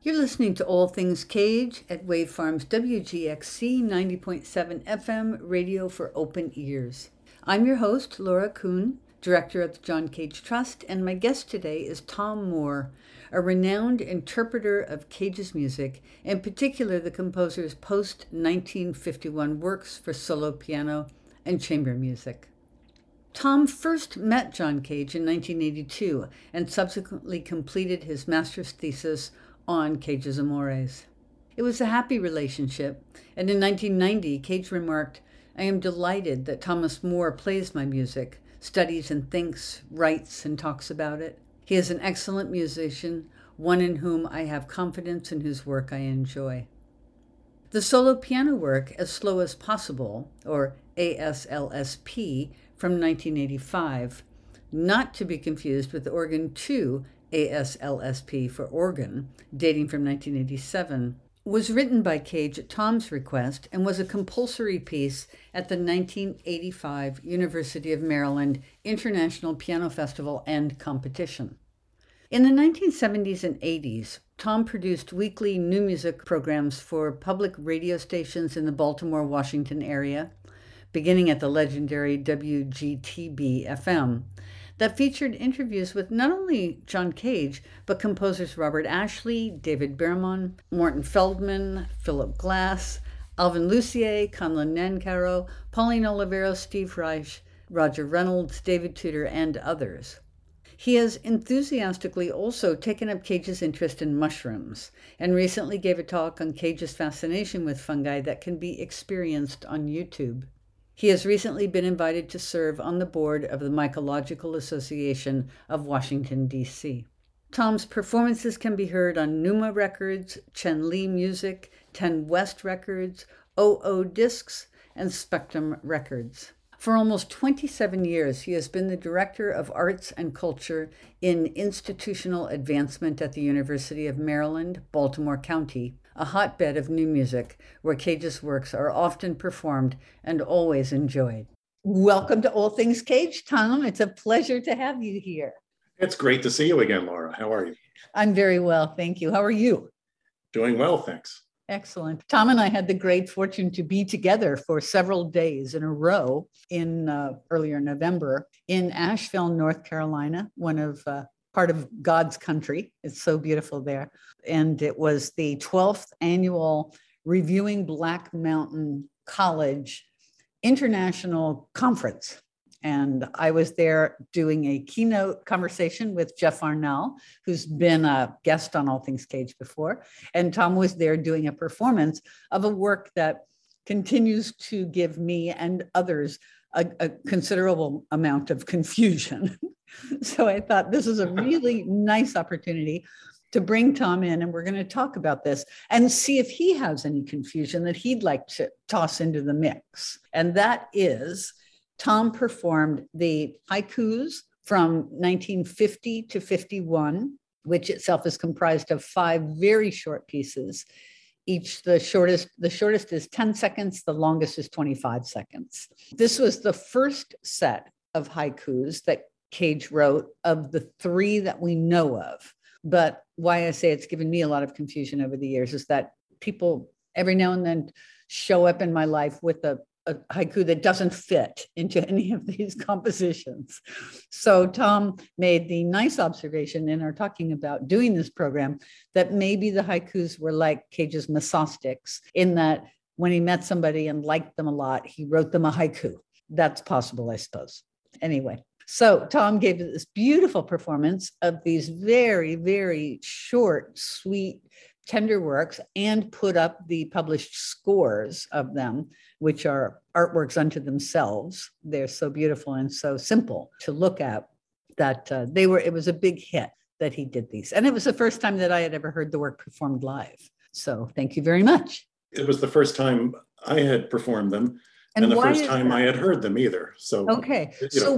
You're listening to All Things Cage at Wavefarm's WGXC 90.7 FM radio for open ears. I'm your host, Laura Kuhn, director of the John Cage Trust, and my guest today is Tom Moore, a renowned interpreter of Cage's music, in particular the composer's post-1951 works for solo piano and chamber music. Tom first met John Cage in 1982 and subsequently completed his master's thesis on Cage's Amores. It was a happy relationship, and in 1990, Cage remarked, "I am delighted that Thomas Moore plays my music, studies and thinks, writes and talks about it. He is an excellent musician, one in whom I have confidence and whose work I enjoy." The solo piano work, As Slow as Possible, or ASLSP, from 1985, not to be confused with Organ 2, ASLSP for organ, dating from 1987, was written by Cage at Tom's request and was a compulsory piece at the 1985 University of Maryland International Piano Festival and Competition. In the 1970s and 80s, Tom produced weekly new music programs for public radio stations in the Baltimore-Washington area, beginning at the legendary WGTB-FM, that featured interviews with not only John Cage, but composers Robert Ashley, David Berman, Morton Feldman, Philip Glass, Alvin Lucier, Conlon Nancarrow, Pauline Olivero, Steve Reich, Roger Reynolds, David Tudor, and others. He has enthusiastically also taken up Cage's interest in mushrooms, and recently gave a talk on Cage's fascination with fungi that can be experienced on YouTube. He has recently been invited to serve on the board of the Mycological Association of Washington, D.C. Tom's performances can be heard on Numa Records, Chen Li Music, 10 West Records, OO Discs, and Spectrum Records. For almost 27 years, he has been the Director of Arts and Culture in Institutional Advancement at the University of Maryland, Baltimore County, a hotbed of new music where Cage's works are often performed and always enjoyed. Welcome to All Things Cage, Tom. It's a pleasure to have you here. It's great to see you again, Laura. How are you? I'm very well, thank you. How are you? Doing well, thanks. Excellent. Tom and I had the great fortune to be together for several days in a row in earlier November in Asheville, North Carolina, part of God's country. It's so beautiful there. And it was the 12th annual Reviewing Black Mountain College International Conference. And I was there doing a keynote conversation with Jeff Arnell, who's been a guest on All Things Cage before. And Tom was there doing a performance of a work that continues to give me and others a considerable amount of confusion. So I thought this is a really nice opportunity to bring Tom in, and we're going to talk about this and see if he has any confusion that he'd like to toss into the mix. And that is, Tom performed the haikus from 1950 to 51, which itself is comprised of 5 very short pieces. Each, the shortest is 10 seconds, the longest is 25 seconds. This was the first set of haikus that Cage wrote of the 3 that we know of. But why I say it's given me a lot of confusion over the years is that people every now and then show up in my life with a haiku that doesn't fit into any of these compositions. So Tom made the nice observation in our talking about doing this program that maybe the haikus were like Cage's Mesostics, in that when he met somebody and liked them a lot, he wrote them a haiku. That's possible, I suppose. Anyway, so Tom gave this beautiful performance of these very, very short, sweet, tender works and put up the published scores of them, which are artworks unto themselves. They're so beautiful and so simple to look at that it was a big hit that he did these. And it was the first time that I had ever heard the work performed live. So thank you very much. It was the first time I had performed them and the first time I had heard them either. So okay. So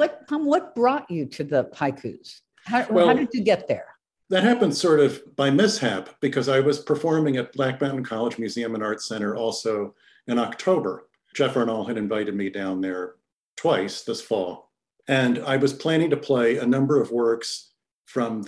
what brought you to the haikus? How did you get there? That happened sort of by mishap because I was performing at Black Mountain College Museum and Art Center also in October. Jeff Arnall had invited me down there twice this fall. And I was planning to play a number of works from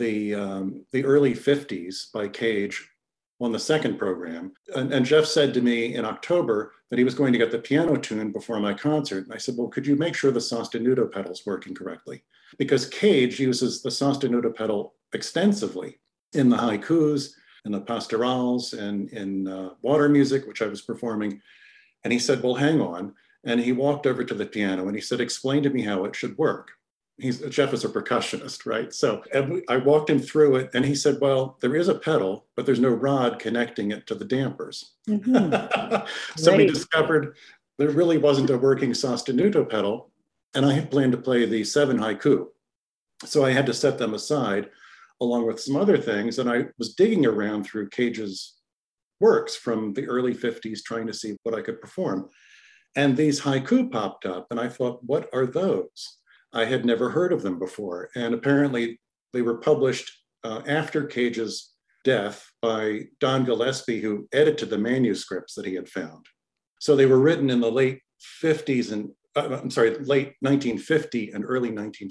the early 50s by Cage on the second program. And Jeff said to me in October that he was going to get the piano tune before my concert. And I said, well, could you make sure the sostenuto pedal's working correctly? Because Cage uses the sostenuto pedal extensively in the haikus, in the pastorals, and in water music, which I was performing. And he said, well, hang on. And he walked over to the piano and he said, explain to me how it should work. Jeff is a percussionist, right? So I walked him through it and he said, well, there is a pedal, but there's no rod connecting it to the dampers. Mm-hmm. So we discovered there really wasn't a working sostenuto pedal. And I had planned to play the 7 haiku. So I had to set them aside along with some other things. And I was digging around through Cage's works from the early 50s, trying to see what I could perform. And these haiku popped up and I thought, what are those? I had never heard of them before. And apparently they were published after Cage's death by Don Gillespie, who edited the manuscripts that he had found. So they were written in the late 50s and, late 1950 and early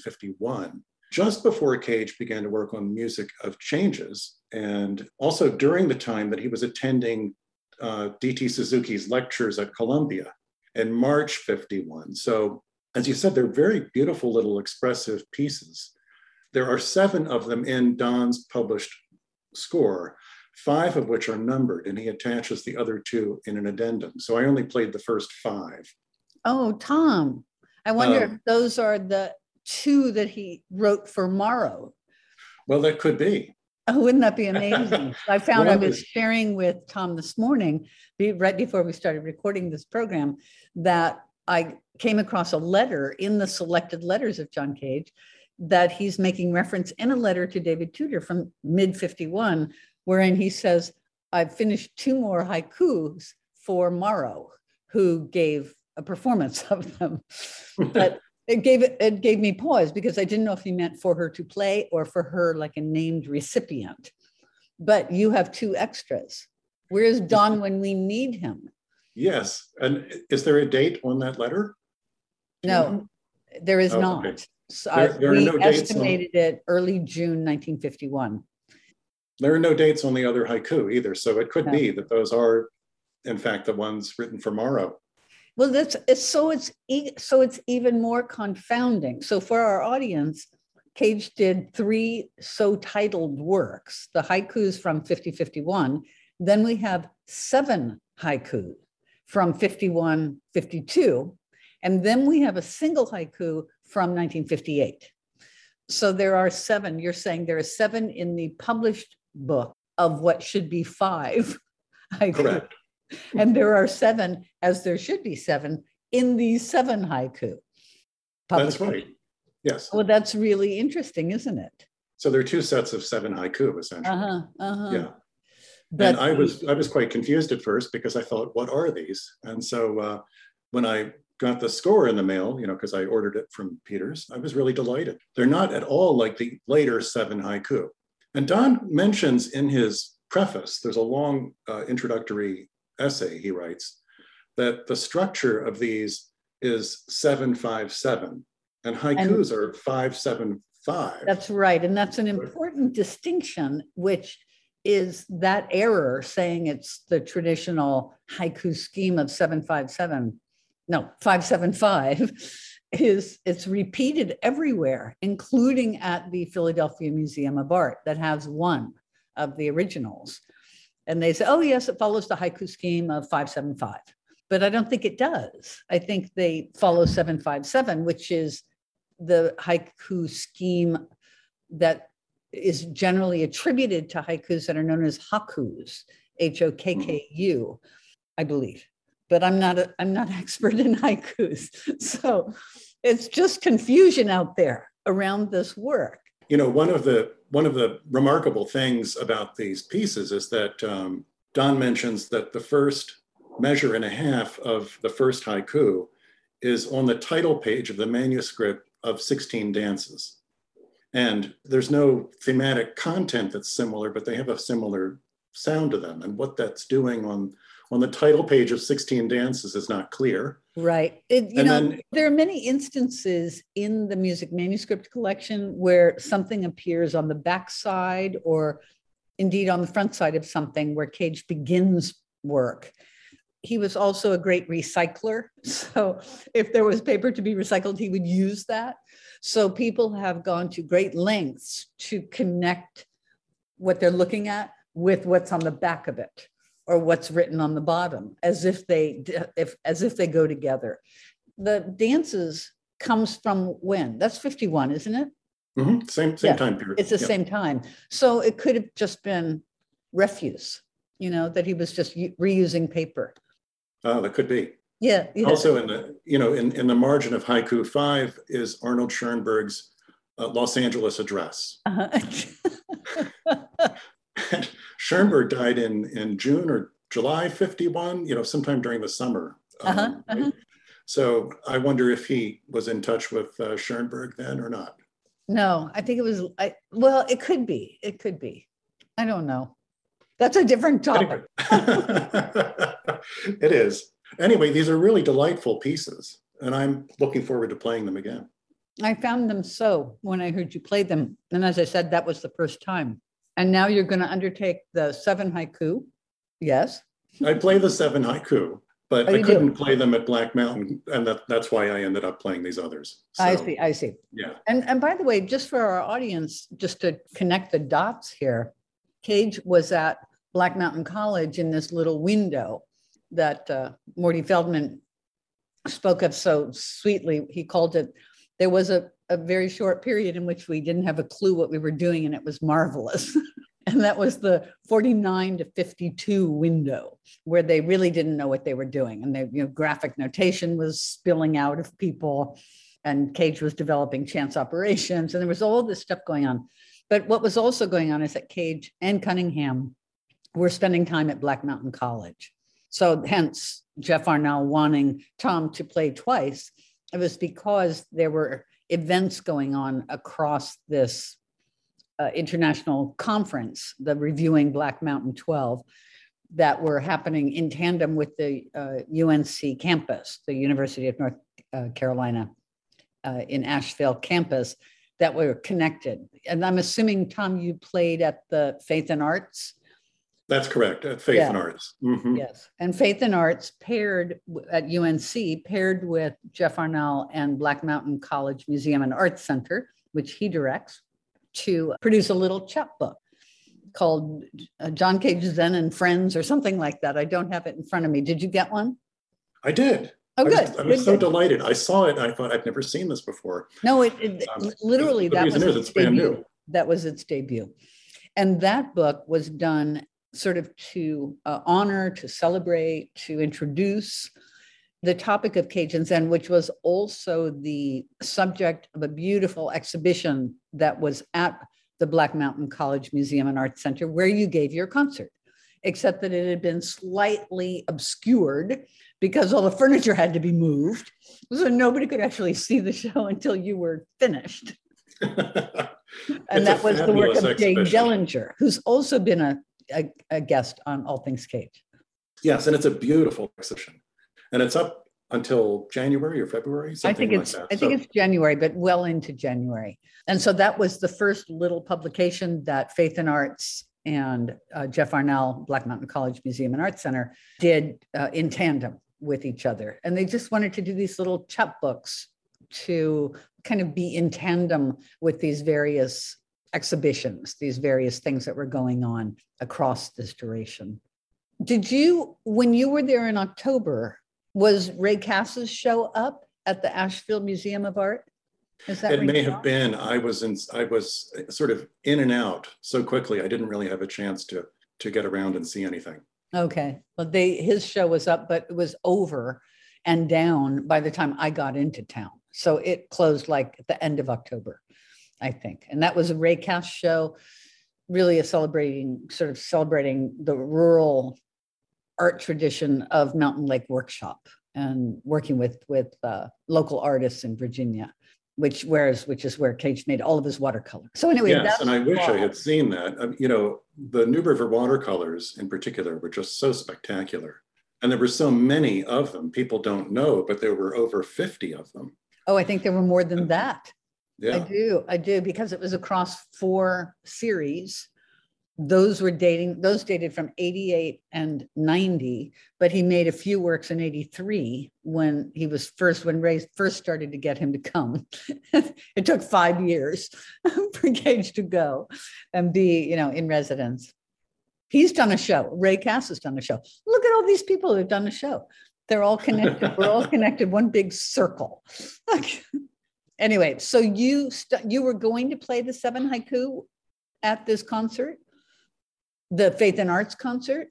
1951, just before Cage began to work on music of changes. And also during the time that he was attending D.T. Suzuki's lectures at Columbia in March 51. So as you said, they're very beautiful little expressive pieces. There are 7 of them in Don's published score, 5 of which are numbered, and he attaches the other 2 in an addendum. So I only played the first 5. Oh, Tom, I wonder if those are the 2 that he wrote for Morrow. Well, that could be. Oh, wouldn't that be amazing? I found I was sharing with Tom this morning, right before we started recording this program, that I came across a letter in the selected letters of John Cage that he's making reference in a letter to David Tudor from mid-51, wherein he says, I've finished 2 more haikus for Morrow, who gave a performance of them. But it gave me pause because I didn't know if he meant for her to play or for her like a named recipient. But you have 2 extras. Where's Don when we need him? Yes. And is there a date on that letter? No, there is not. Okay. So we estimated it early June 1951. There are no dates on the other haiku either. So it could be that those are, in fact, the ones written for Morrow. Well, so it's even more confounding. So for our audience, Cage did 3 so titled works, the haikus from 50-51. Then we have 7 haikus from 51-52. And then we have a single haiku from 1958. So there are 7. You're saying there are 7 in the published book of what should be 5 haiku. Correct. And there are 7, as there should be 7, in these 7 haiku. That's right. Yes. Well, that's really interesting, isn't it? So there are 2 sets of 7 haiku, essentially. Yeah. But and I was quite confused at first because I thought, what are these? And so when I got the score in the mail, because I ordered it from Peters, I was really delighted. They're not at all like the later 7 haiku. And Don mentions in his preface, there's a long introductory essay he writes, that the structure of these is 7-5-7, and haikus are 5-7-5. That's right. And that's an important distinction, which is that error saying it's the traditional haiku scheme of 7-5-7. No, 5-7-5 it's repeated everywhere, including at the Philadelphia Museum of Art that has one of the originals. And they say, oh yes, it follows the haiku scheme of 5-7-5. But I don't think it does. I think they follow 7-5-7, which is the haiku scheme that is generally attributed to haikus that are known as hokkus, Hokku, I believe. But I'm not an expert in haikus. So it's just confusion out there around this work. One of the remarkable things about these pieces is that Don mentions that the first measure and a half of the first haiku is on the title page of the manuscript of 16 Dances. And there's no thematic content that's similar, but they have a similar sound to them. And what that's doing on on the title page of 16 Dances is not clear. Right. There are many instances in the music manuscript collection where something appears on the backside or indeed on the front side of something where Cage begins work. He was also a great recycler. So if there was paper to be recycled, he would use that. So people have gone to great lengths to connect what they're looking at with what's on the back of it or what's written on the bottom, as if they go together. The dances comes from when? That's 51, isn't it? Mm-hmm. Same time period. It's the same time. So it could have just been refuse, that he was just reusing paper. Oh, that could be. Yeah. Also in the margin of Haiku 5 is Arnold Schoenberg's Los Angeles address. And Schoenberg died in June or July 51, sometime during the summer. So I wonder if he was in touch with Schoenberg then or not. No, I think it was, it could be. It could be. I don't know. That's a different topic. It is. Anyway, these are really delightful pieces, and I'm looking forward to playing them again. I found them so when I heard you play them. And as I said, that was the first time. And now you're going to undertake the 7 haiku. Yes. I play the 7 haiku, but I couldn't play them at Black Mountain. And that's why I ended up playing these others. So, I see. Yeah. And by the way, just for our audience, just to connect the dots here, Cage was at Black Mountain College in this little window that Morty Feldman spoke of so sweetly. He called it, there was a very short period in which we didn't have a clue what we were doing, and it was marvelous. And that was the 49 to 52 window, where they really didn't know what they were doing. And graphic notation was spilling out of people, and Cage was developing chance operations, and there was all this stuff going on. But what was also going on is that Cage and Cunningham were spending time at Black Mountain College. So hence Jeff Arnall wanting Tom to play twice. It was because there were events going on across this international conference, the Reviewing Black Mountain 12, that were happening in tandem with the UNC campus, the University of North Carolina in Asheville campus, that were connected. And I'm assuming, Tom, you played at the Faith and Arts? That's correct, at Faith and Arts. Mm-hmm. Yes, and Faith and Arts paired at UNC, paired with Jeff Arnall and Black Mountain College Museum and Arts Center, which he directs, to produce a little chapbook called John Cage Zen and Friends or something like that. I don't have it in front of me. Did you get one? I did. Oh, good. I was so delighted. I saw it and I thought, I've never seen this before. No, literally, that was its debut. That was its debut. And that book was done sort of to honor, to celebrate, to introduce the topic of Cage and Zen, which was also the subject of a beautiful exhibition that was at the Black Mountain College Museum and Arts Center, where you gave your concert, except that it had been slightly obscured because all the furniture had to be moved. So nobody could actually see the show until you were finished. And that was the work of Jane Dellinger, who's also been a guest on All Things Cage. Yes, and it's a beautiful exhibition. And it's up until January or February, something like that. I think it's January, but well into January. And so that was the first little publication that Faith and Arts and Jeff Arnall, Black Mountain College Museum and Arts Center, did in tandem with each other. And they just wanted to do these little chapbooks to kind of be in tandem with these various exhibitions, these various things that were going on across this duration. Did you, when you were there in October, was Ray Cass's show up at the Asheville Museum of Art? Is that it may have been. I was sort of in and out so quickly. I didn't really have a chance to get around and see anything. Okay. Well, his show was up, but it was over and down by the time I got into town. So it closed like at the end of October, I think. And that was a Ray Cass show, really celebrating the rural art tradition of Mountain Lake Workshop and working with local artists in Virginia, which is where Cage made all of his watercolor. So anyway, yes, and I wish I had seen that. The New River watercolors in particular were just so spectacular. And there were so many of them. People don't know, but there were over 50 of them. Oh, I think there were more than that. Yeah. I do, because it was across 4 series. Those dated from 88 and 90, but he made a few works in 83 when Ray first started to get him to come. It took 5 years for Cage to go and be, in residence. He's done a show. Ray Cass has done a show. Look at all these people who have done a show. They're all connected. We're all connected, one big circle. Anyway, so you were going to play the 7 haiku at this concert? The Faith and Arts concert?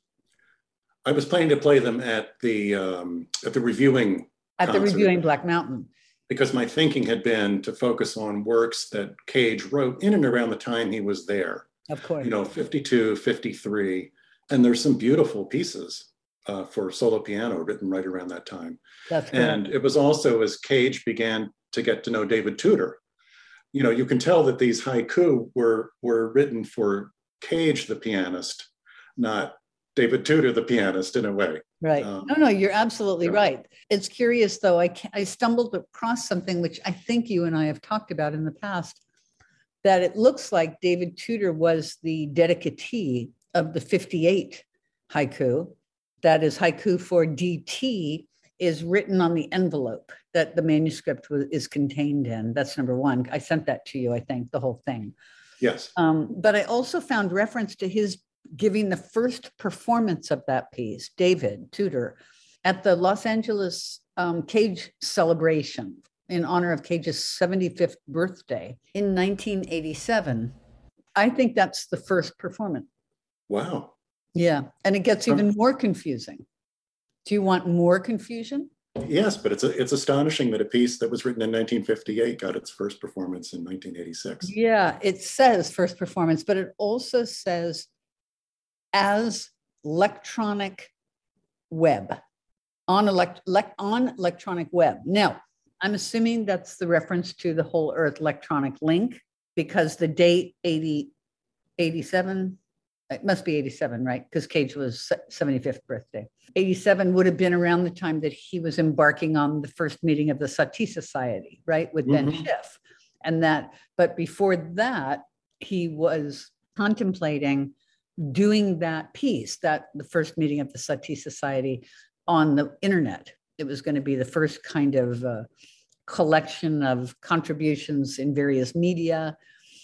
I was planning to play them at the reviewing at the reviewing Black Mountain, because my thinking had been to focus on works that Cage wrote in and around the time he was there. Of course. 52, 53, and there's some beautiful pieces for solo piano written right around that time. That's cool. And it was also as Cage began to get to know David Tudor. You can tell that these haiku were written for Cage, the pianist, not David Tudor, the pianist, in a way. Right. No, you're absolutely right. It's curious, though. I stumbled across something which I think you and I have talked about in the past, that it looks like David Tudor was the dedicatee of the 58 haiku. That is, haiku for DT is written on the envelope that the manuscript is contained in. That's number one. I sent that to you, I think, the whole thing. Yes. But I also found reference to his giving the first performance of that piece, David Tudor, at the Los Angeles Cage celebration in honor of Cage's 75th birthday in 1987. I think that's the first performance. Wow. Yeah. And it gets even more confusing. Do you want more confusion? Yes, but it's astonishing that a piece that was written in 1958 got its first performance in 1986. Yeah, it says first performance, but it also says as electronic web, on electronic web. Now, I'm assuming that's the reference to the Whole Earth Electronic Link, because the date 87, it must be 87, right? Because Cage was 75th birthday. 87 would have been around the time that he was embarking on the first meeting of the Satie Society, right? With Ben Schiff. But before that, he was contemplating doing that piece, the first meeting of the Satie Society, on the internet. It was going to be the first kind of collection of contributions in various media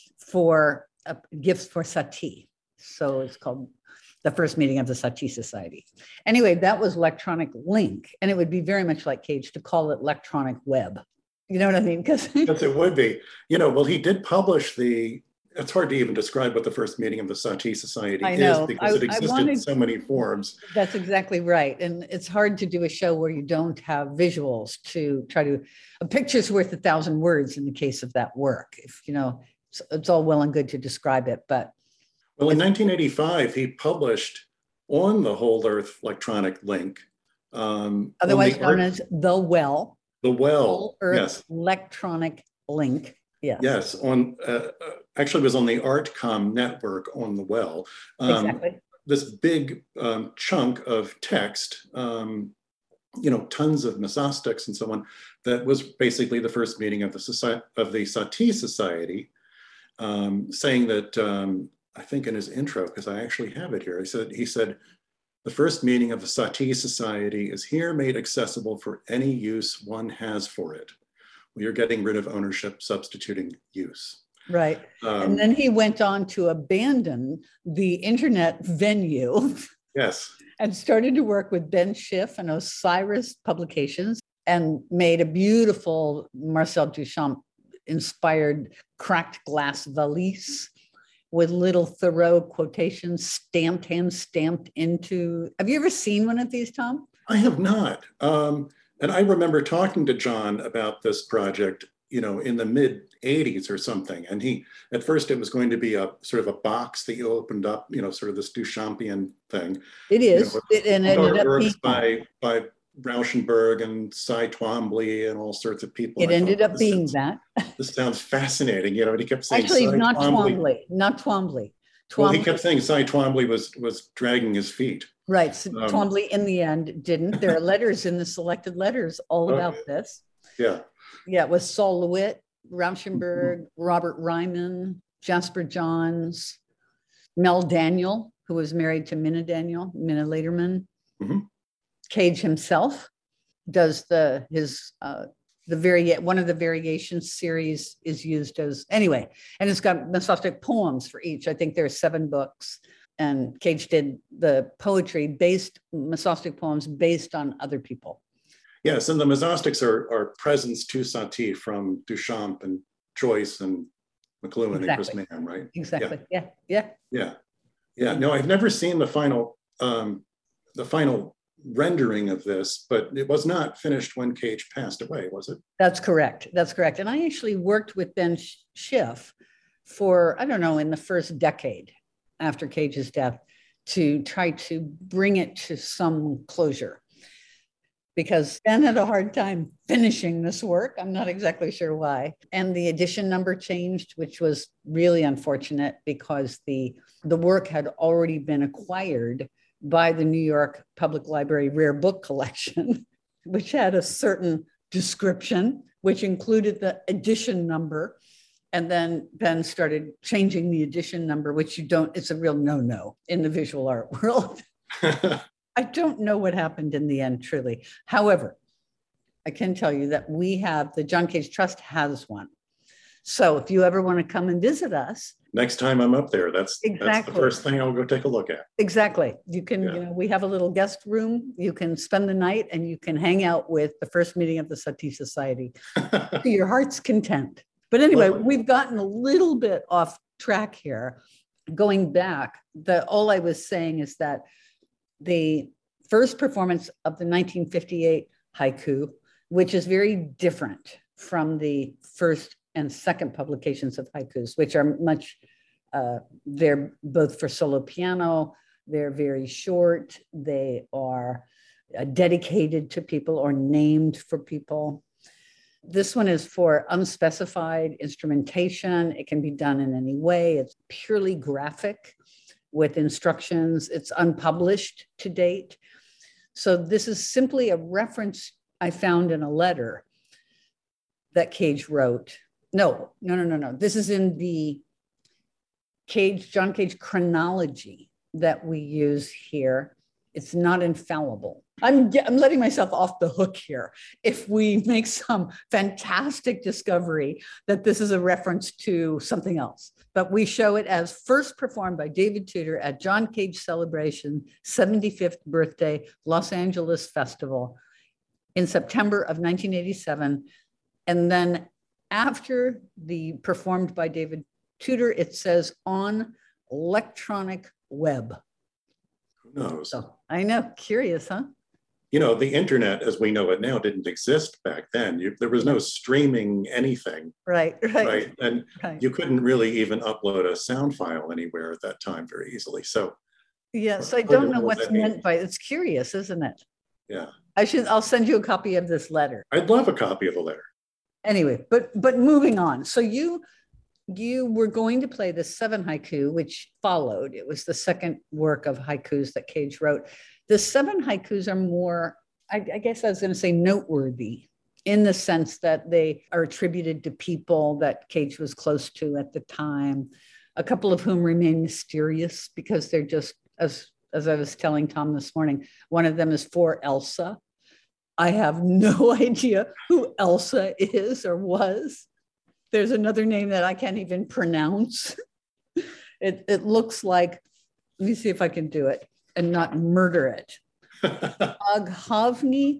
for gifts for Satie. So it's called the first meeting of the Satie Society. Anyway, that was electronic link. And it would be very much like Cage to call it electronic web. You know what I mean? Yes, it would be. Well, he did publish it's hard to even describe what the first meeting of the Satie Society is, because it existed in so many forms. That's exactly right. And it's hard to do a show where you don't have visuals to try to, a picture's worth 1,000 words in the case of that work. If, it's all well and good to describe it, but. Well, in 1985, he published on the Whole Earth Electronic Link. Otherwise known as The Well. The Well, Whole Earth yes. Electronic Link. Yes. Yes, actually it was on the Artcom network on the Well. Exactly. This big chunk of text, tons of Masostics and so on, that was basically the first meeting of the Satie Society, saying that, I think in his intro, because I actually have it here, he said, the first meeting of the Satie Society is here made accessible for any use one has for it. We are getting rid of ownership, substituting use. Right. And then he went on to abandon the internet venue. Yes. And started to work with Ben Schiff and Osiris Publications, and made a beautiful Marcel Duchamp inspired cracked glass valise with little Thoreau quotations hand stamped into. Have you ever seen one of these, Tom? I have not. And I remember talking to John about this project, in the mid 80s or something. And at first it was going to be a sort of a box that you opened up, sort of this Duchampian thing. It is. And it ended up being by Rauschenberg and Cy Twombly and all sorts of people. It ended up being that. This sounds fascinating, and he kept saying, actually, not Twombly. Well, he kept saying Cy Twombly was dragging his feet. Right. So Twombly in the end didn't. There are letters in the selected letters all about this. Yeah. Yeah, it was Sol LeWitt, Rauschenberg, Robert Ryman, Jasper Johns, Mel Daniel, who was married to Minna Daniel, Minna Lederman. Mm-hmm. Cage himself does one of the variations series is used as anyway, and it's got Misostic poems for each. I think there are 7 books, and Cage did the poetry Misostic poems based on other people. Yes, and the Misostics are presents to Satie from Duchamp and Joyce and McLuhan and Chris Mann, right? Exactly. Yeah. No, I've never seen the final rendering of this, but it was not finished when Cage passed away, was it? That's correct. And I actually worked with Ben Schiff for, I don't know, in the first decade after Cage's death to try to bring it to some closure, because Ben had a hard time finishing this work. I'm not exactly sure why. And the edition number changed, which was really unfortunate because the work had already been acquired by the New York Public Library Rare Book Collection, which had a certain description, which included the edition number. And then Ben started changing the edition number, which it's a real no-no in the visual art world. I don't know what happened in the end, truly. However, I can tell you that the John Cage Trust has one. So if you ever want to come and visit us. Next time I'm up there, that's the first thing I'll go take a look at. Exactly. You can, we have a little guest room. You can spend the night and you can hang out with the first meeting of the Satie Society to your heart's content. But anyway, we've gotten a little bit off track here. Going back, all I was saying is that the first performance of the 1958 haiku, which is very different from the first and second publications of haikus, which are much, they're both for solo piano, they're very short, they are dedicated to people or named for people. This one is for unspecified instrumentation. It can be done in any way. It's purely graphic with instructions. It's unpublished to date. So this is simply a reference I found in a letter that Cage wrote. No. This is in the John Cage chronology that we use here. It's not infallible. I'm letting myself off the hook here if we make some fantastic discovery that this is a reference to something else. But we show it as first performed by David Tudor at John Cage Celebration 75th Birthday Los Angeles Festival in September of 1987. And then after the performed by David Tudor, it says on electronic web. Who knows? So I know, curious, huh? You know, the internet as we know it now didn't exist back then. There was no streaming anything. Right. And you couldn't really even upload a sound file anywhere at that time very easily. So yes, I don't know what's meant by it. It's curious, isn't it? Yeah. I'll send you a copy of this letter. I'd love a copy of the letter. Anyway, but moving on. So you were going to play the 7 haiku, which followed. It was the second work of haikus that Cage wrote. The 7 haikus are more, I guess I was going to say noteworthy in the sense that they are attributed to people that Cage was close to at the time, a couple of whom remain mysterious because they're just, as I was telling Tom this morning, one of them is for Elsa. I have no idea who Elsa is or was. There's another name that I can't even pronounce. It looks like, let me see if I can do it and not murder it. Aghavni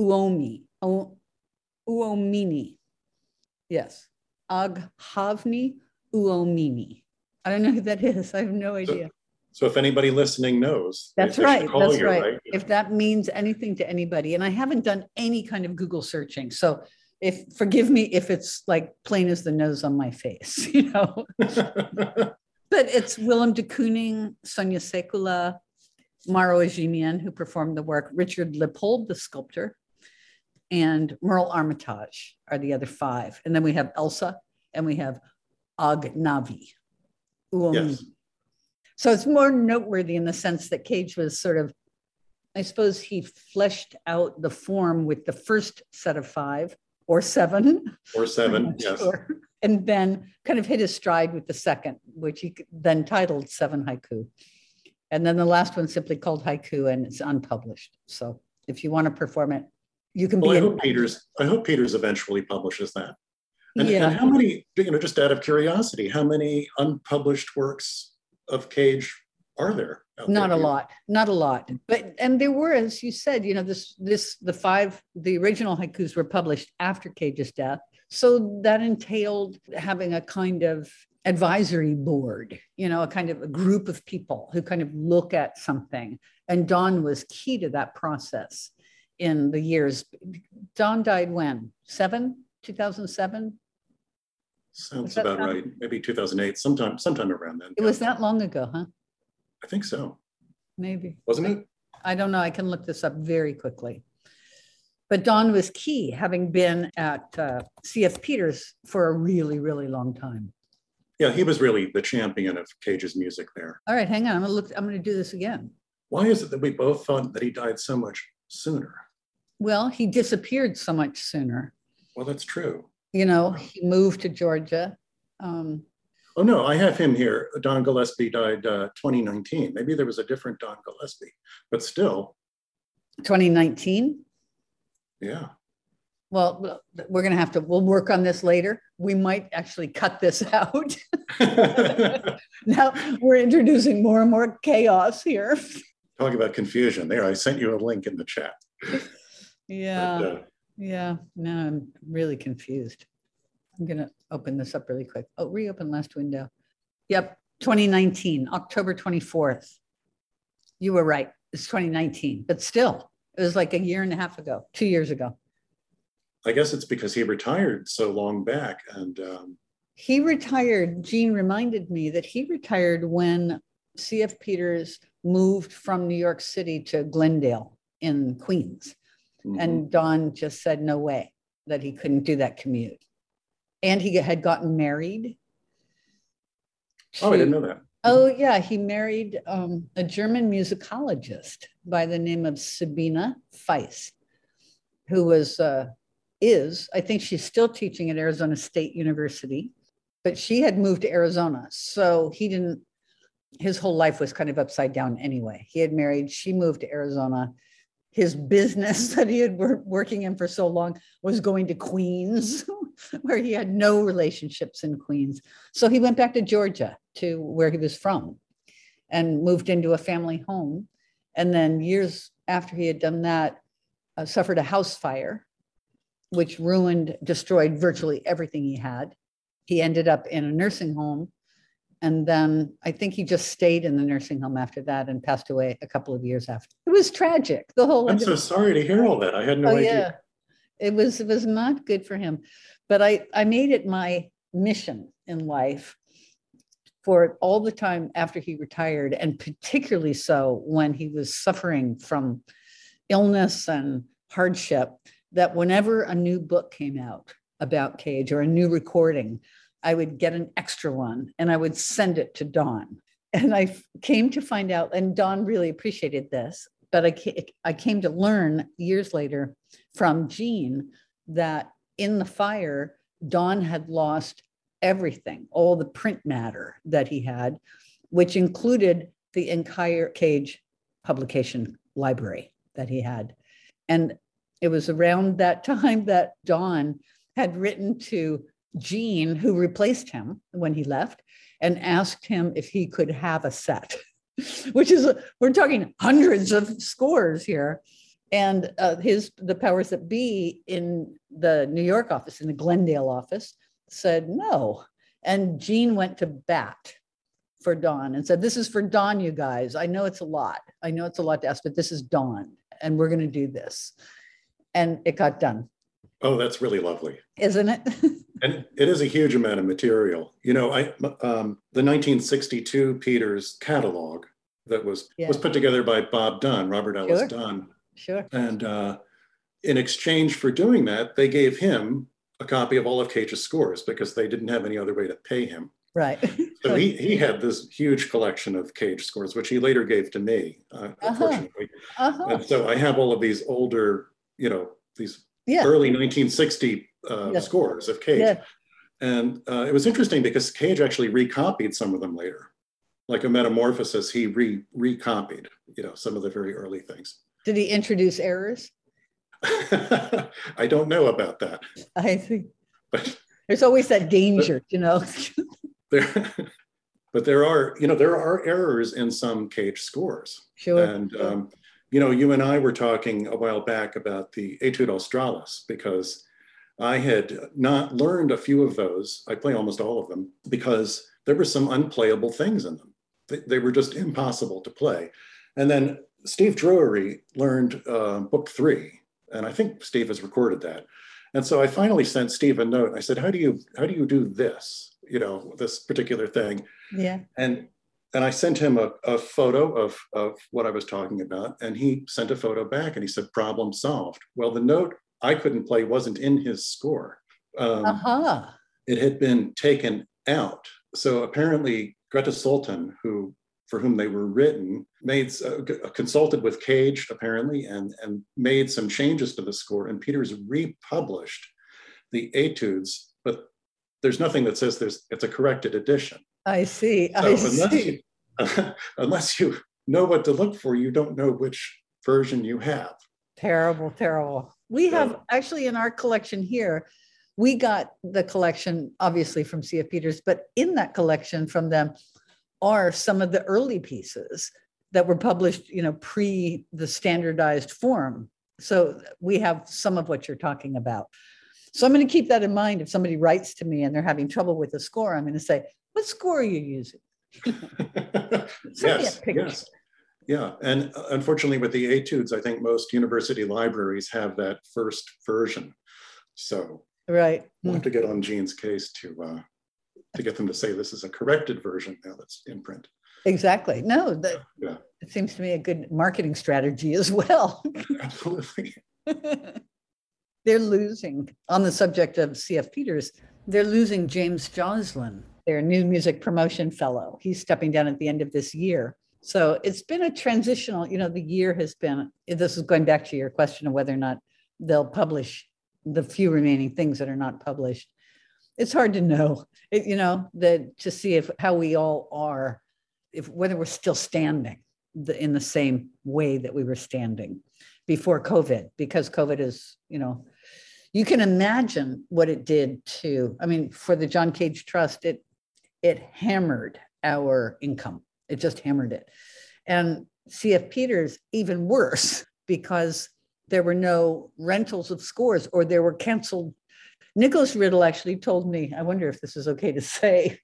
Uomini. Yes, Aghavni Uomini. I don't know who that is. I have no idea. So if anybody listening knows, that's right. That's right. If that means anything to anybody, and I haven't done any kind of Google searching, so forgive me if it's like plain as the nose on my face, you know. But it's Willem de Kooning, Sonia Sekula, Maro Ajimian, who performed the work, Richard Lippold, the sculptor, and Merle Armitage are the other 5. And then we have Elsa and we have Agnavi. Yes. So it's more noteworthy in the sense that Cage was sort of I suppose he fleshed out the form with the first set of 5 or 7. Or 7, yes. Sure. And then kind of hit his stride with the second, which he then titled 7 Haiku. And then the last one simply called Haiku, and it's unpublished. So if you want to perform it, you can well, be. I hope Peters eventually publishes that. And, yeah. and how many, just out of curiosity, how many unpublished works of Cage are there? Not a lot. But there were, as you said, the original haikus were published after Cage's death. So that entailed having a kind of advisory board, a kind of a group of people who kind of look at something. And Don was key to that process in the years. Don died when? 2007? Sounds about right. Maybe 2008, sometime around then. It was that long ago, huh? I think so. Maybe. Wasn't it? I don't know. I can look this up very quickly. But Don was key, having been at C.F. Peters for a really, really long time. Yeah, he was really the champion of Cage's music there. All right, hang on. I'm going to do this again. Why is it that we both thought that he died so much sooner? Well, he disappeared so much sooner. Well, that's true. He moved to Georgia. Oh, no, I have him here. Don Gillespie died 2019. Maybe there was a different Don Gillespie, but still. 2019? Yeah. Well, we'll work on this later. We might actually cut this out. Now we're introducing more and more chaos here. Talk about confusion. There, I sent you a link in the chat. Yeah. Yeah. Now I'm really confused. I'm going to open this up really quick. Oh, reopen last window. Yep. 2019, October 24th. You were right. It's 2019, but still, it was like a year and a half ago, 2 years ago. I guess it's because he retired so long back. And he retired. Gene reminded me that he retired when C.F. Peters moved from New York City to Glendale in Queens. Mm-hmm. And Don just said no way, that he couldn't do that commute. And he had gotten married. I didn't know that. Oh, yeah. He married a German musicologist by the name of Sabina Feist, who I think she's still teaching at Arizona State University, but she had moved to Arizona. So his whole life was kind of upside down anyway. He had married, she moved to Arizona. His business that he had working in for so long was going to Queens, where he had no relationships in Queens. So he went back to Georgia, to where he was from, and moved into a family home. And then years after he had done that, suffered a house fire, which destroyed virtually everything he had. He ended up in a nursing home. And then I think he just stayed in the nursing home after that and passed away a couple of years after. It was tragic. I'm so sorry to hear all that. I had no idea. Yeah. It was not good for him. But I made it my mission in life for all the time after he retired, and particularly so when he was suffering from illness and hardship, that whenever a new book came out about Cage or a new recording, I would get an extra one and I would send it to Don. And I came to find out, and Don really appreciated this, but I came to learn years later from Gene that in the fire, Don had lost everything, all the print matter that he had, which included the entire Cage publication library that he had. And it was around that time that Don had written to Gene, who replaced him when he left, and asked him if he could have a set, which is, we're talking hundreds of scores here. And the powers that be in the New York office, in the Glendale office, said no. And Gene went to bat for Don and said, this is for Don, you guys. I know it's a lot. I know it's a lot to ask, but this is Don, and we're going to do this. And it got done. Oh, that's really lovely. Isn't it? And it is a huge amount of material. The 1962 Peters catalog that was put together by Bob Dunn, Robert Ellis Dunn. Sure. And in exchange for doing that, they gave him a copy of all of Cage's scores because they didn't have any other way to pay him. Right. So he had this huge collection of Cage scores, which he later gave to me, unfortunately. And so I have all of these older, these early 1960 scores of Cage. Yeah. And it was interesting because Cage actually recopied some of them later. Like a Metamorphosis, he recopied, some of the very early things. Did he introduce errors? I don't know about that. I think there's always that danger, But there are errors in some Cage scores. Sure. And you and I were talking a while back about the Etude Australis, because I had not learned a few of those. I play almost all of them because there were some unplayable things in them. They were just impossible to play. And then Steve Drury learned book 3, and I think Steve has recorded that. And so I finally sent Steve a note. I said, how do you do this? This particular thing. Yeah. And I sent him a photo of what I was talking about, and he sent a photo back, and he said, problem solved. Well, the note I couldn't play wasn't in his score. It had been taken out. So apparently Greta Sultan, for whom they were written, consulted with Cage apparently and made some changes to the score, and Peters republished the etudes, but there's nothing that says it's a corrected edition. I see. Unless you know what to look for, you don't know which version you have. Terrible. We have actually in our collection here, we got the collection obviously from C.F. Peters, but in that collection from them are some of the early pieces that were published, pre the standardized form. So we have some of what you're talking about. So I'm going to keep that in mind. If somebody writes to me and they're having trouble with the score, I'm going to say, what score are you using? Yes. Yeah. And unfortunately with the etudes, I think most university libraries have that first version. So right. We'll have to get on Gene's case to get them to say this is a corrected version now that's in print. Exactly. No, it seems to me a good marketing strategy as well. Absolutely. They're losing, on the subject of C.F. Peters, they're losing James Joslin, their new music promotion fellow. He's stepping down at the end of this year. So it's been a transitional, the year has been, this is going back to your question of whether or not they'll publish the few remaining things that are not published. It's hard to know, to see how we all are, whether we're still standing in the same way that we were standing before COVID, because COVID is, you can imagine what it did for the John Cage Trust, it hammered our income. It just hammered it. And C.F. Peters, even worse, because there were no rentals of scores, or there were canceled. Nicholas Riddle actually told me, I wonder if this is okay to say.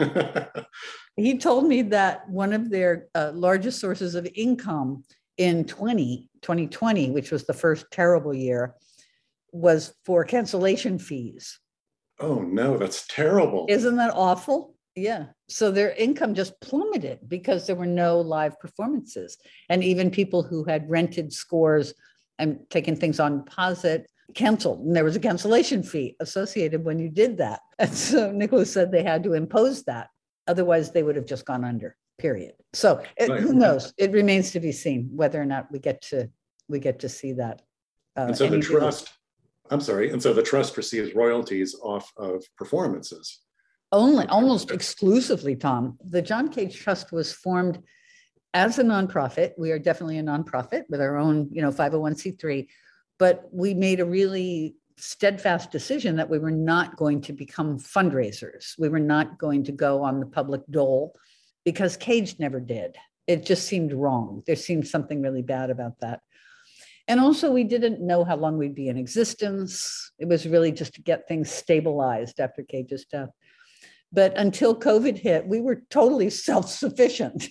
He told me that one of their largest sources of income in 2020, which was the first terrible year, was for cancellation fees. Oh no, that's terrible. Isn't that awful? Yeah. So their income just plummeted because there were no live performances. And even people who had rented scores and taken things on deposit canceled. And there was a cancellation fee associated when you did that. And so Nicholas said they had to impose that. Otherwise, they would have just gone under, period. So who knows? It remains to be seen whether or not we get to see that. And so the trust receives royalties off of performances. Almost exclusively, Tom. The John Cage Trust was formed as a nonprofit. We are definitely a nonprofit with our own, 501c3, but we made a really steadfast decision that we were not going to become fundraisers. We were not going to go on the public dole, because Cage never did. It just seemed wrong. There seemed something really bad about that. And also, we didn't know how long we'd be in existence. It was really just to get things stabilized after Cage's death. But until COVID hit, we were totally self-sufficient,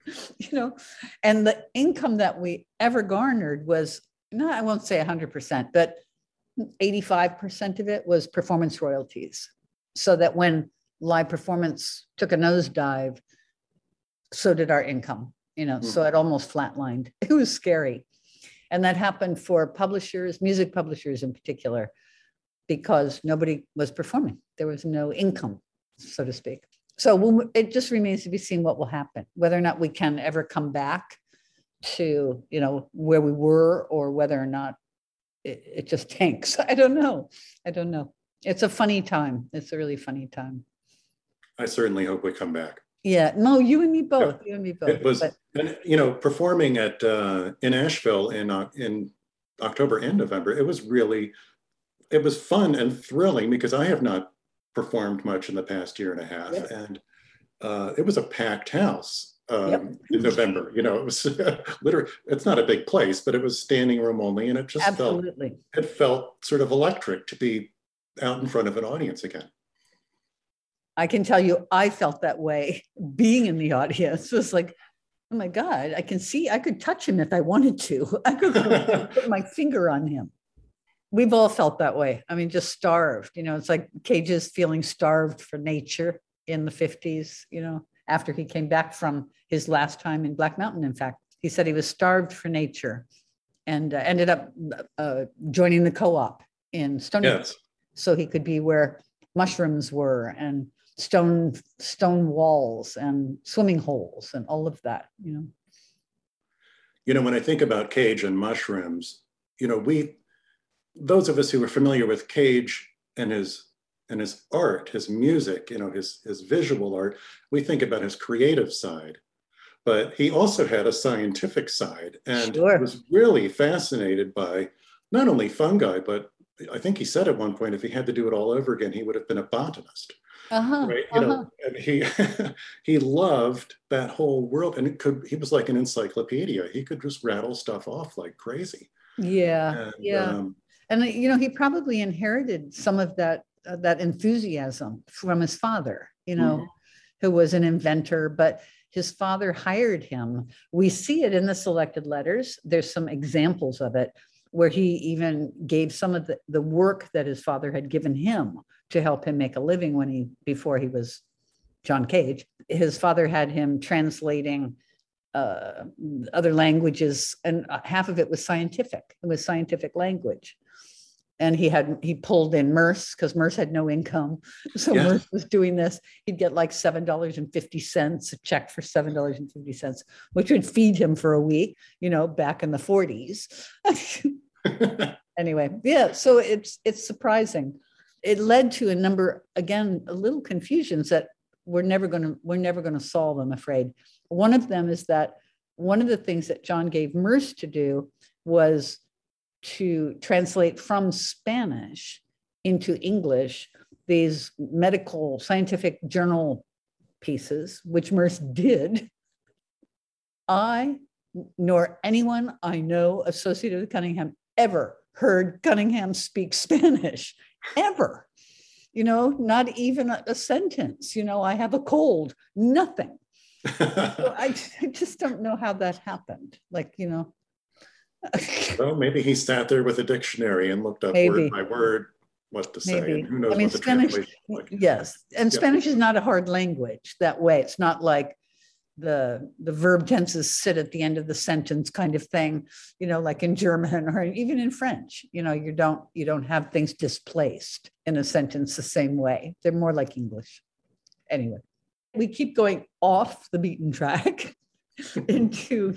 and the income that we ever garnered was, no, I won't say 100%, but 85% of it was performance royalties. So that when live performance took a nosedive, so did our income, so it almost flatlined. It was scary. And that happened for publishers, music publishers in particular, because nobody was performing. There was no income, so to speak. So it just remains to be seen what will happen, whether or not we can ever come back to, where we were, or whether or not it just tanks. I don't know. It's a funny time. It's a really funny time. I certainly hope we come back. Yeah, no, you and me both. Yeah. You and me both. It was, performing in Asheville in October and November. It was fun and thrilling because I have not performed much in the past year and a half, Yep. and it was a packed house Yep. in November. It was literally, it's not a big place, but it was standing room only, and it just felt sort of electric to be out in front of an audience again. I can tell you, I felt that way being in the audience. It was like, oh my God, I could touch him if I wanted to. I could put my finger on him. We've all felt that way. I mean, just starved, it's like Cage's feeling starved for nature in the 50s, after he came back from his last time in Black Mountain. In fact, he said he was starved for nature and ended up joining the co-op in Stony Brook, so he could be where mushrooms were and stone walls and swimming holes and all of that. When I think about Cage and mushrooms, those of us who are familiar with Cage and his art, his music, his visual art, we think about his creative side. But he also had a scientific side, and was really fascinated by not only fungi, but I think he said at one point, if he had to do it all over again, he would have been a botanist. Right? And he loved that whole world, and he was like an encyclopedia. He could just rattle stuff off like crazy. Yeah. And he probably inherited some of that enthusiasm from his father, who was an inventor, but his father hired him. We see it in the selected letters. There's some examples of it where he even gave some of the work that his father had given him to help him make a living before he was John Cage. His father had him translating other languages, and half of it was scientific. It was scientific language. And he pulled in Merce because Merce had no income. So Merce was doing this. He'd get like $7.50, a check for $7.50, which would feed him for a week, back in the 40s. Anyway, so it's surprising. It led to a little confusions that we're never going to solve, I'm afraid. One of them is that one of the things that John gave Merce to do was to translate from Spanish into English these medical scientific journal pieces, which Merce did. I, nor anyone I know associated with Cunningham, ever heard Cunningham speak Spanish, ever. Not even a sentence. I have a cold, nothing. So I just don't know how that happened. Well, maybe he sat there with a dictionary and looked up word by word what to say. And who knows what the Spanish, translation is like. Yes. And Spanish is not a hard language that way. It's not like the verb tenses sit at the end of the sentence kind of thing, like in German or even in French. You don't have things displaced in a sentence the same way. They're more like English. Anyway, we keep going off the beaten track into,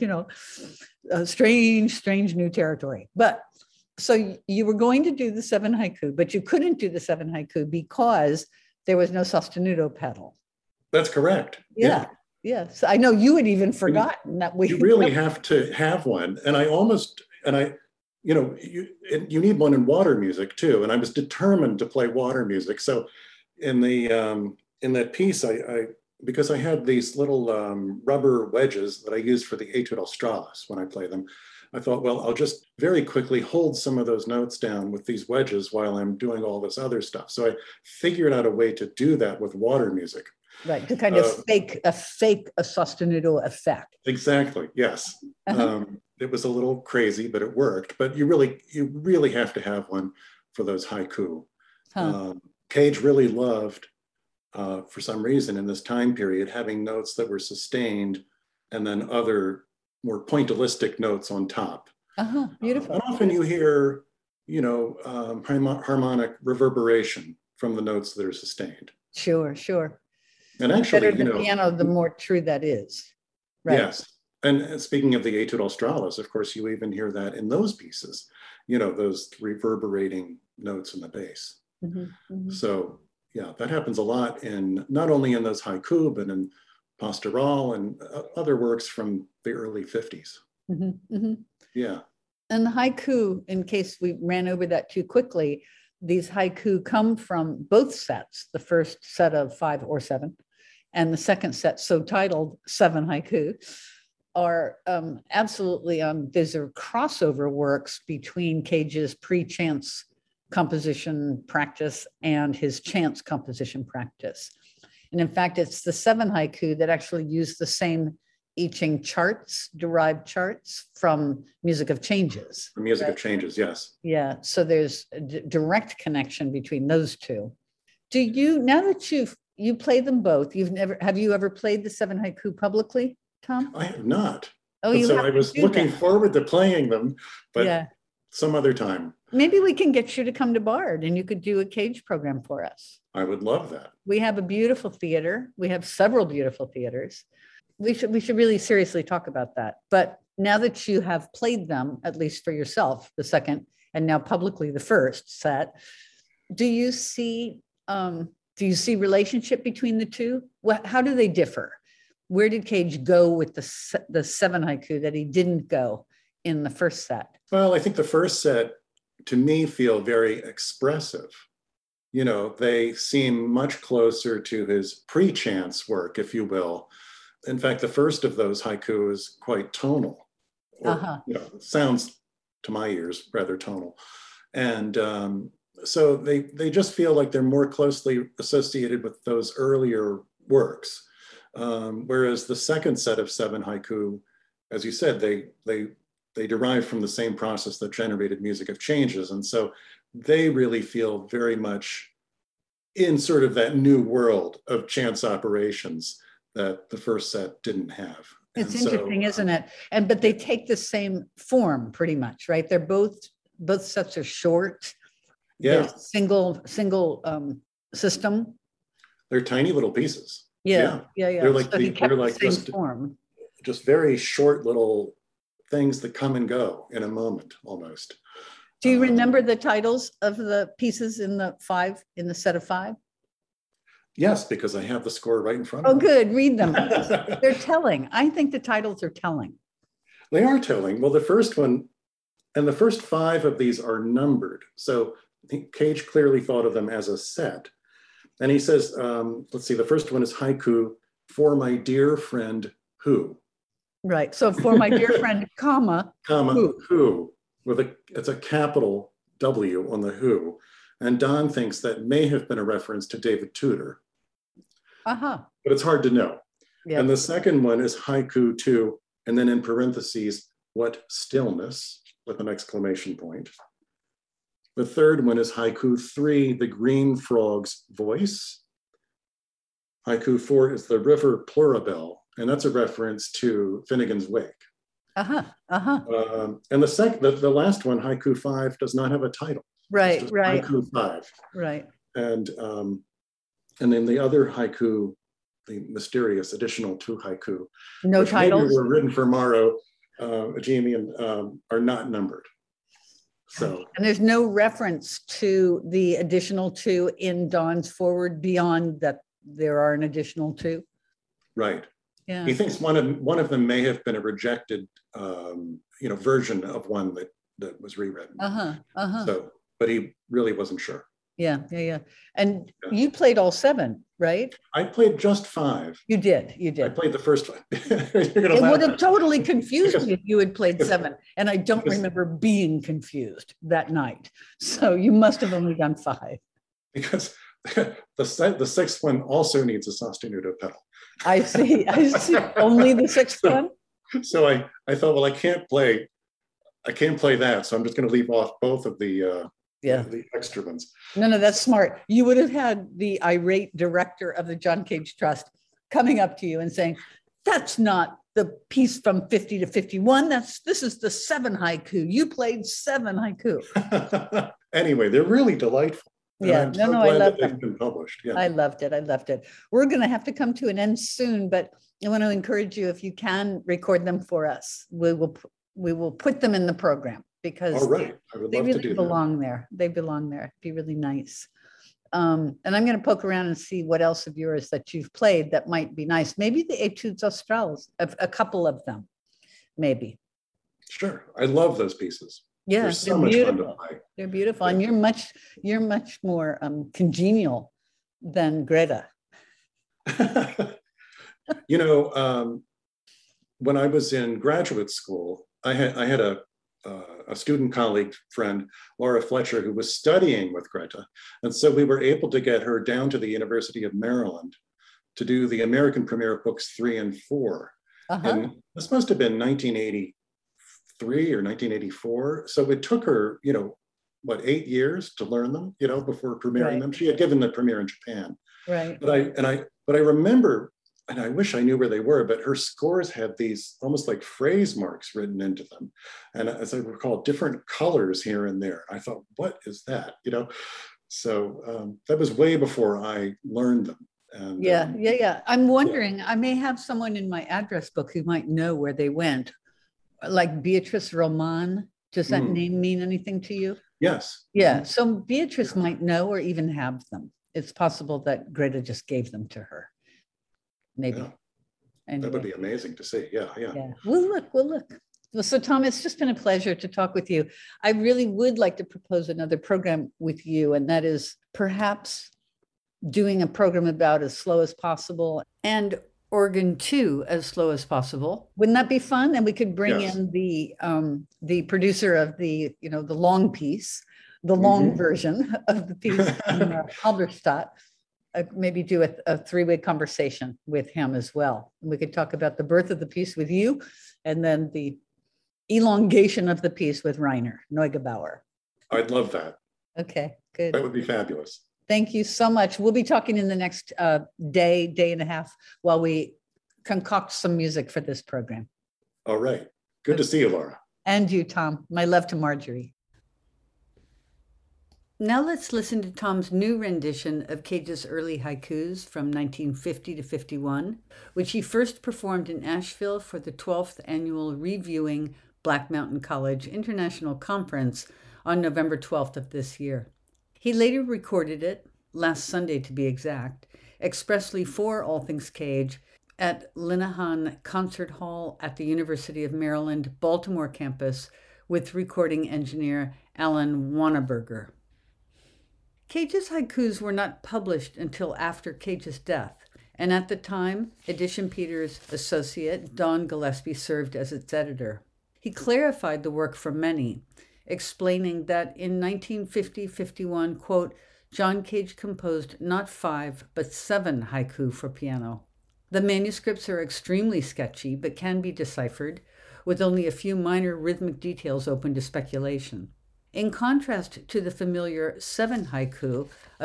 strange new territory. But so you were going to do the 7 haiku, but you couldn't do the 7 haiku because there was no sostenuto pedal. That's correct. Yeah. Yes. I know you had even forgotten that you really have to have one. And you need one in water music too. And I was determined to play water music. So in that piece, because I had these little rubber wedges that I used for the Etude Australis when I play them, I thought, well, I'll just very quickly hold some of those notes down with these wedges while I'm doing all this other stuff. So I figured out a way to do that with water music. Right, to kind of fake a sostenuto effect. Exactly, yes. It was a little crazy, but it worked. But you really have to have one for those haiku. Cage really loved, for some reason in this time period, having notes that were sustained and then other more pointillistic notes on top. Beautiful. And often you hear, harmonic reverberation from the notes that are sustained. Sure. And The actually, better the piano, the more true that is. Right. Yes. And speaking of the Etude Australis, of course, you even hear that in those pieces, those reverberating notes in the bass. So yeah, that happens a lot in not only in those haiku, but in pastoral and other works from the early 50s. Yeah. And the haiku, in case we ran over that too quickly, these haiku come from both sets, the first set of 5 or 7, and the second set, so titled 7 haiku, are absolutely, these are crossover works between Cage's pre-chance composition practice and his chance composition practice. And in fact, it's the 7 haiku that actually use the same I Ching charts, derived charts from Music of Changes. From Music of Changes, yes. Yeah, so there's a direct connection between those two. Do you, now that you play them both, have you ever played the 7 haiku publicly, Tom? I have not. Oh, you so I was looking forward to playing them, but some other time. Maybe we can get you to come to Bard and you could do a Cage program for us. I would love that. We have a beautiful theater. We have several beautiful theaters. We should really seriously talk about that. But now that you have played them, at least for yourself, the second, and now publicly the first set, do you see relationship between the two? How do they differ? Where did Cage go with the 7 haiku that he didn't go in the first set? Well, I think the first set, to me, feel very expressive. They seem much closer to his pre-chance work, if you will. In fact, the first of those haiku is quite tonal, or sounds to my ears rather tonal. And so they just feel like they're more closely associated with those earlier works. Whereas the second set of 7 haiku, as you said, they derive from the same process that generated Music of Changes. And so they really feel very much in sort of that new world of chance operations that the first set didn't have. It's interesting, isn't it? But they take the same form pretty much, right? They're both sets are short. Yeah. Single system. They're tiny little pieces. Yeah. They're like, form. Just very short little things that come and go in a moment almost. Do you remember the titles of the pieces in the set of 5? Yes, because I have the score right in front of me. Oh, good. Read them. They're telling. I think the titles are telling. They are telling. Well, the first one and the first 5 of these are numbered. So I think Cage clearly thought of them as a set. And he says, let's see, the first one is haiku, for my dear friend, who. Right. So for my dear friend, comma who. It's a capital W on the who. And Don thinks that may have been a reference to David Tudor. But it's hard to know. Yep. And the second one is haiku 2, and then in parentheses, what stillness, with an exclamation point. The third one is haiku 3, the green frog's voice. Haiku 4 is the river Plurabelle, and that's a reference to Finnegan's Wake. And the last one, haiku 5, does not have a title. Right. Haiku 5. Right. And then the other haiku, the mysterious additional 2 haiku, no titles, maybe were written for Mauro Ajimi and are not numbered. So, and there's no reference to the additional 2 in Don's forward beyond that there are an additional 2. Right. Yeah. He thinks one of them may have been a rejected, version of one that was rewritten. So, but he really wasn't sure. Yeah. And you played all 7, right? I played just 5. You did. I played the first one. It would have totally confused me if you had played 7. And I don't remember being confused that night. So you must have only done 5. Because the 6th one also needs a sostenuto pedal. I see. Only the 6th one? So I thought, well, I can't play that. So I'm just going to leave off both of the extra ones. No, that's smart. You would have had the irate director of the John Cage Trust coming up to you and saying, that's not the piece from 50 to 51. This is the 7 haiku. You played 7 haiku. Anyway, they're really delightful. And Yeah. I'm No, so no, I glad love that they've them. been published. Yeah. I loved it. I loved it. We're going to have to come to an end soon, but I want to encourage you, if you can record them for us, we will put them in the program because All right. I would they love to really do that. belong there. They belong there. It'd be really nice. And I'm going to poke around and see what else of yours that you've played that might be nice. Maybe the Etudes Australes, a couple of them, maybe. Sure. I love those pieces. Yeah, They're so much fun to play. They're beautiful, Yeah. and you're much more congenial than Greta. You know, when I was in graduate school, I had a student colleague friend, Laura Fletcher, who was studying with Greta. And so we were able to get her down to the University of Maryland to do the American premiere of books 3 and 4. And this must have been 1983 or 1984. So it took her, 8 years to learn them, before premiering them. She had given the premiere in Japan. Right. But I remember, and I wish I knew where they were, but her scores had these almost like phrase marks written into them. And as I recall, different colors here and there. I thought, what is that? So that was way before I learned them. And, yeah. I'm wondering, I may have someone in my address book who might know where they went. Like Beatrice Roman. Does that name mean anything to you? Yes. Yeah. So Beatrice might know or even have them. It's possible that Greta just gave them to her. Maybe. Yeah. Anyway. That would be amazing to see. Yeah. We'll look. Well, so Tom, it's just been a pleasure to talk with you. I really would like to propose another program with you, and that is perhaps doing a program about As Slow as Possible and Organ 2 As Slow as Possible. Wouldn't that be fun? And we could bring in the producer of the long piece, the long version of the piece from Halberstadt. Maybe do a three-way conversation with him as well. And we could talk about the birth of the piece with you, and then the elongation of the piece with Rainer Neugebauer. I'd love that. Okay, good. That would be fabulous. Thank you so much. We'll be talking in the next day and a half while we concoct some music for this program. All right. Good to see you, Laura. And you, Tom. My love to Marjorie. Now let's listen to Tom's new rendition of Cage's early haikus from 1950 to 51, which he first performed in Asheville for the 12th annual Reviewing Black Mountain College International Conference on November 12th of this year. He later recorded it, last Sunday to be exact, expressly for All Things Cage at Linehan Concert Hall at the University of Maryland, Baltimore campus with recording engineer Alan Wanneberger. Cage's haikus were not published until after Cage's death, and at the time, Edition Peters' associate, Don Gillespie, served as its editor. He clarified the work for many, explaining that in 1950-51, quote, John Cage composed not 5, but 7 haiku for piano. The manuscripts are extremely sketchy, but can be deciphered, with only a few minor rhythmic details open to speculation. In contrast to the familiar 7 haiku of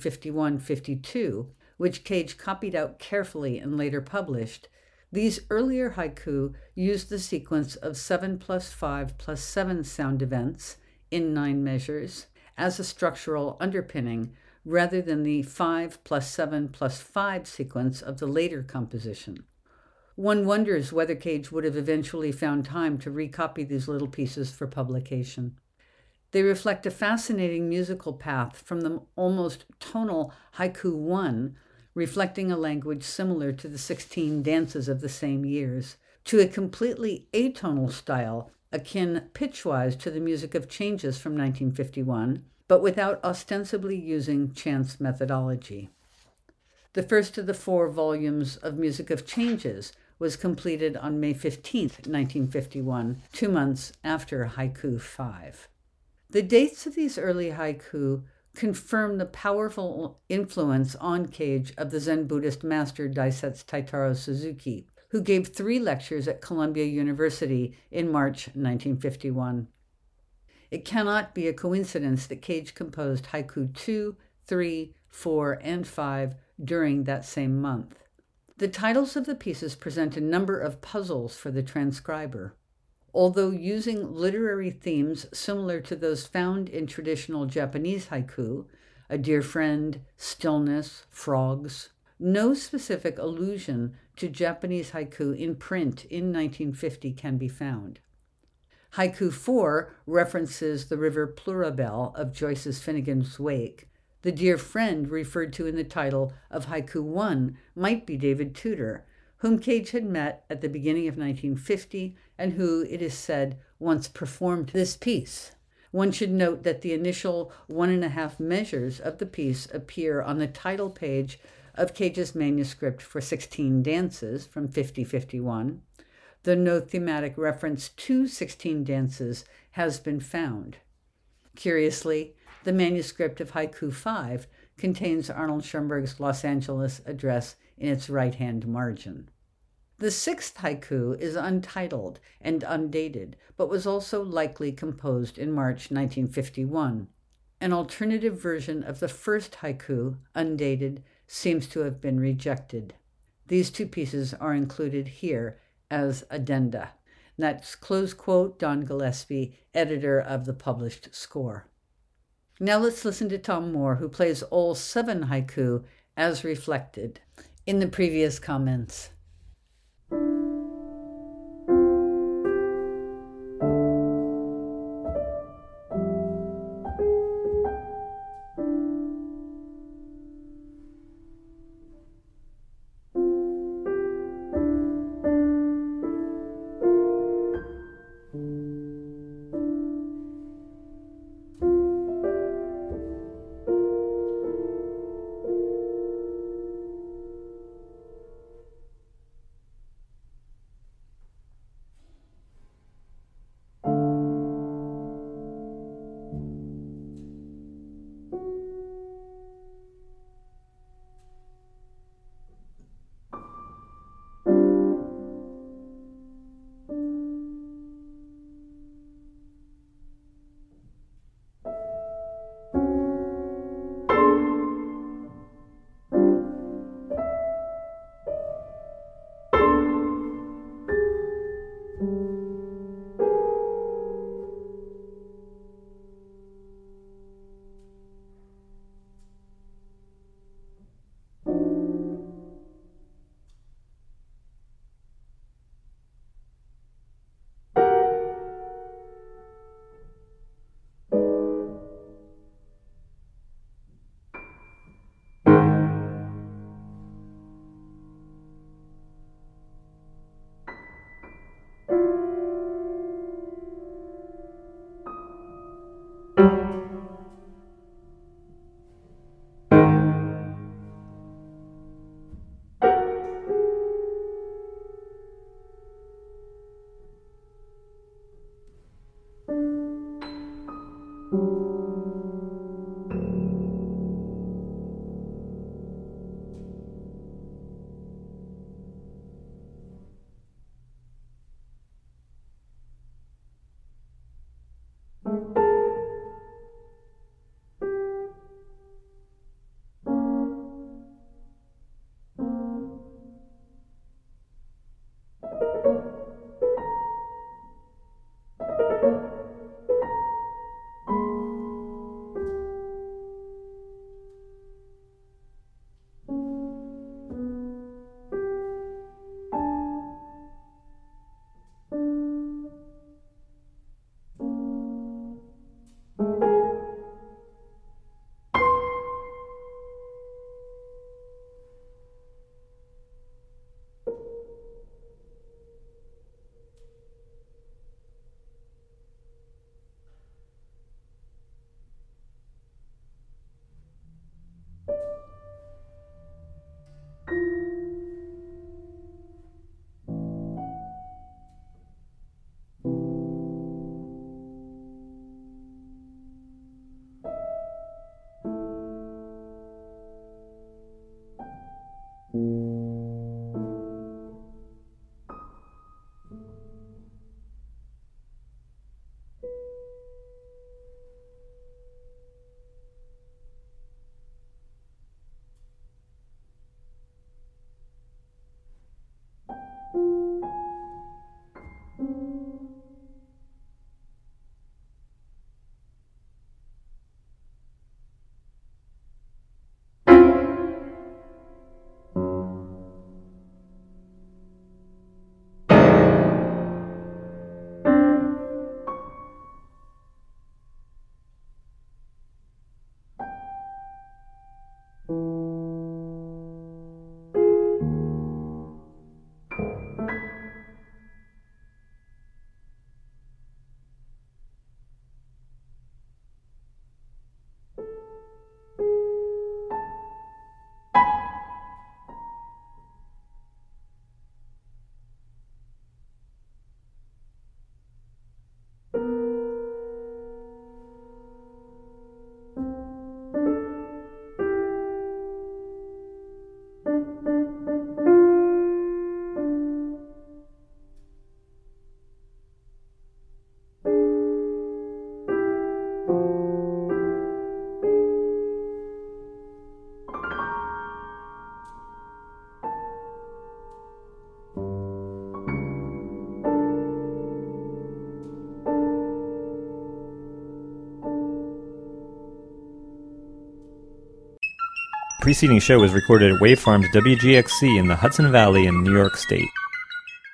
1951-52, which Cage copied out carefully and later published, these earlier haiku used the sequence of 7 plus 5 plus 7 sound events in 9 measures as a structural underpinning, rather than the 5 plus 7 plus 5 sequence of the later composition. One wonders whether Cage would have eventually found time to recopy these little pieces for publication. They reflect a fascinating musical path from the almost tonal haiku 1, reflecting a language similar to the 16 dances of the same years, to a completely atonal style akin pitchwise to the music of Changes from 1951, but without ostensibly using chance methodology. The first of the 4 volumes of Music of Changes was completed on May 15, 1951, 2 months after Haiku 5. The dates of these early haiku confirm the powerful influence on Cage of the Zen Buddhist master Daisetsu Taitaro Suzuki, who gave 3 lectures at Columbia University in March 1951. It cannot be a coincidence that Cage composed haiku 2, 3, 4, and 5 during that same month. The titles of the pieces present a number of puzzles for the transcriber. Although using literary themes similar to those found in traditional Japanese haiku, a dear friend, stillness, frogs. No specific allusion to Japanese haiku in print in 1950 can be found. Haiku 4 references the river Plurabelle of Joyce's Finnegan's Wake. The dear friend referred to in the title of Haiku 1 might be David Tudor, whom Cage had met at the beginning of 1950 and who, it is said, once performed this piece. One should note that the initial 1.5 measures of the piece appear on the title page of Cage's manuscript for 16 Dances from 50-51. The no thematic reference to 16 Dances has been found. Curiously, the manuscript of Haiku 5 contains Arnold Schoenberg's Los Angeles address in its right-hand margin. The 6th haiku is untitled and undated, but was also likely composed in March 1951. An alternative version of the 1st haiku, undated, seems to have been rejected. These two pieces are included here as addenda. That's close quote Don Gillespie, editor of the published score. Now let's listen to Tom Moore, who plays all 7 haiku as reflected in the previous comments. preceding show was recorded at Wave Farms WGXC in the Hudson Valley in New York State.